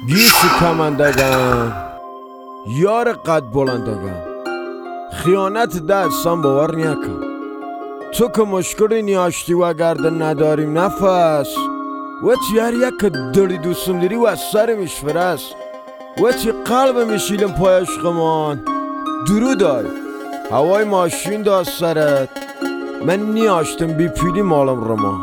گیسی کمندگم یار قد بلندگم خیانت دستم باور نیکم تو که مشکلی نیاشتی و گرده نداریم نفس و چی هر یک که داری دوستم داری و سر میشفرست و چی قلب میشیلم پای عشقمان درو دای هوای ماشین داست سرت من نیاشتم بی پیلی مالم رمان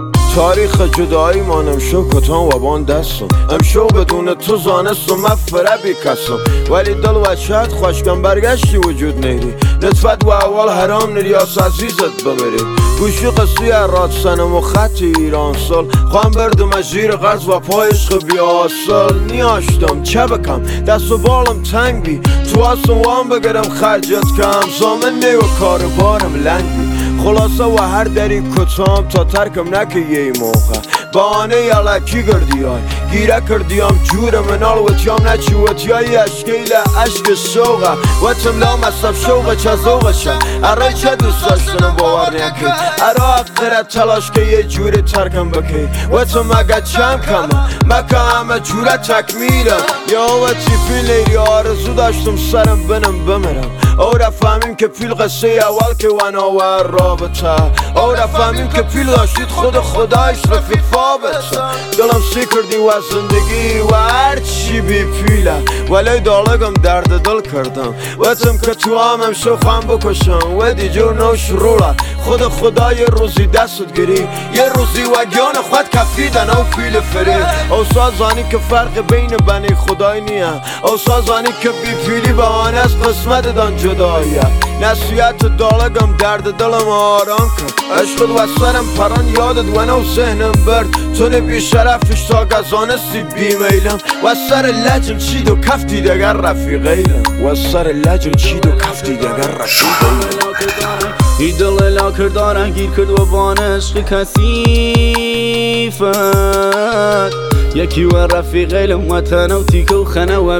تاریخ جدایی مانم شو کتان و بان دستم امشو بدون تو زانستم مفره بی کسم ولی دل و شاید خوشگم برگشتی وجود نیری نطفت و اول حرام نریاس عزیزت بمیری گوشی قصی راد سنم و خط ایران سال خوام بردم از زیر غرز و پای عشق بیاسل نیاشتم چه بکم دست و بالم تنگ بی تو هستم وام بگرم خرجت کم زامن نی و کار بارم لنگ بی خلاصه و هر دری کتام تا ترکم نکه یه موقع بانه یلکی گردی های گیره کردیم جور منال و تیام نچی و تیایی اشکیل عشق شوقه و تملا مصف شوقه چه زوقه شه اره چه دوست داشتنم باور نیکی اره اقره تلاش که یه جوری ترکم بکی و تو مگه چم کمه مکه همه جوره تکمیلم یا و تیپی لیری آرزو داشتم سرم بنم بمیرم او رفهمیم که پیل قصه اول که وناور رابطه او رفهمیم که پیل داشتید خود خدایش رفیق فابطه دلم سی کردی و زندگی و هر چی بی پیله ولی دالگم درد دل کردم وطم که تو همم شو خواهم بکشم و دیجور نو شروله خود خدا یه روزی دستت گیری یه روزی و گیان خود کفیدن او پیل فرید او سازانی که فرق بین بنی خدای نیه او سازانی که بی پیلی بهانه از قسمت دان جداییه نصیحت دالگم درد دلم آرام کرد عشقت و سرم پران یادت و نو ذهنم برد تو نبی شرفش تا گزانستی بی میلم و سر لجم چید و کفتی دگر رفیقیلم و سر لجم چید و کفتی دگر رفیقیلم ای دل لاکر دارن گیر کرد و بان عشق کسیفت یکی و رفیقیلم و تنو تیکه و خنه و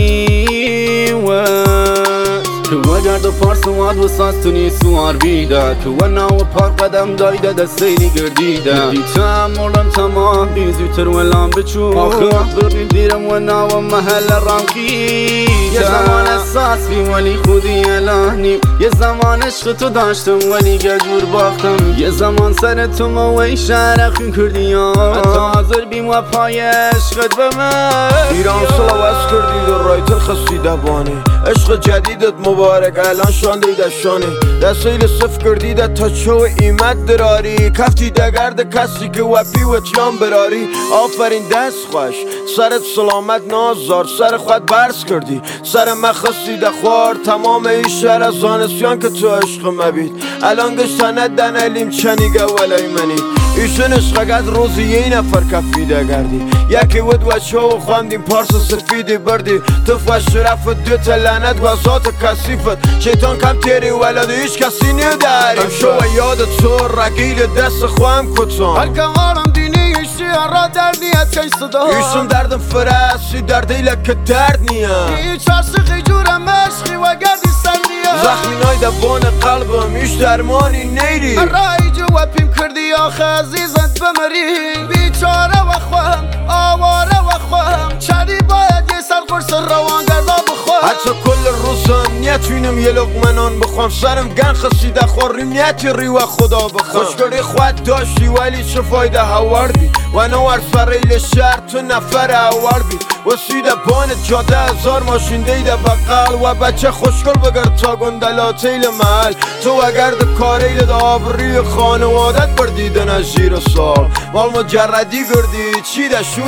پیوت که و گرد و پارس واد و ساز تو نی سوار بیده که و ناو پار قدم دایده دستیلی گردیده دیتم مولم تمام بیزوتر و لام بچو آخه بردیم دیرم و ناو محل رامکیده یه زمان احساس بی ولی خودی الانیم یه زمان عشق تو داشتم ولی گجور باختم یه زمان سر تو موی شرخی کردی حتی حاضر بیم و پای عشقت بمن ایران سلوست کردی و رایتر خسیده بانی عشق جدیدت مبارک الان شانده شانی دستیل صف کردیده تا چو ایمت دراری کفتی دگرد کسی که وپی و تیان براری آفرین دست خوش سرت سلامت نازار سر خود برس کردی سر مخصی دخوار تمام این شهر از زانسیان که تو عشق مبید الان گشتنه دنالیم چنیگه ولی منی ایشون عشقگت روزی یه نفر کفیده گردی یکی ود و شو خواندیم پارس سفیدی بردی تو فش رفت دو تلنت و ذات کسیفت شیطان کم تیری ولد هیچ کسی نداری شو یاد تو رگیل دست خواهم کتان هر که غارم دینی ایشی را در نیت چی صدا ایشون دردم فرستی در دیلک که درد نیه هیچ عرصقی جورم عشقی و گردی سندیه زخمی نای دبان قلبم ایش درمانی نیری رای جو پیم کردی آخه عزیزت بمری بیچاره و خواهم آواره و خواهم چری باید یه سر قرص روان گردا بخواهم حتی کل روزم نیتوینم یه لقمه نان بخوام سرم گن خسیده خوریم نیتی ری و خدا بخوام خوشگری خود داشتی ولی چه فایده هوردی و نوار فریل شهر تو نفر هوردی و سیده بانت جاده هزار ماشین دیده بقل و بچه خوشگل بگر تا گندلاتیل محل تو اگر ده کاریل ده آبری خانوادت بردیدن از جیر سال مال مجردی گردی چی ده شون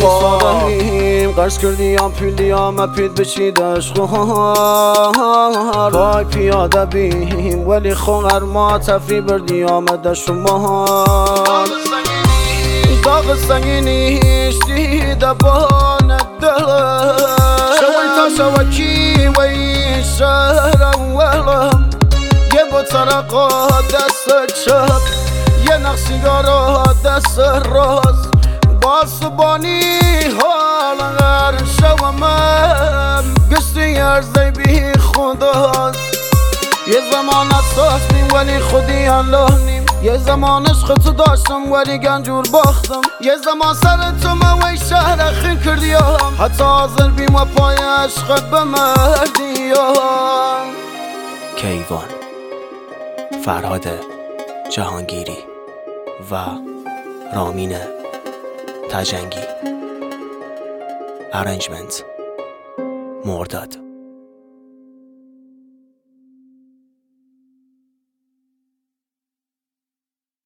عشقا قرص کردی هم پیلی هم اپید بچید عشقا پای پیاده بیم ولی خونر ما تفری بردی آمده شما داغ سنگینیش دیده بانت دلم شوی تا شوکی و این شهر اولم یه بطرقا دست چپ یه نقصیگارا دست راست باسبانی حال غر شومم گشتی ارزی بی خداست یه زمان اساس بیم ولی خودی الله نیم یه زمان عشق تو داشتم ولی گنجور باختم یه زمان سر تو موی شهر اخیر کردیم حتی حاضر بیم و پای عشقت بمردی. کیوان، فرهاد جهانگیری و رامین تجنگی. ارنجمنت مرداد.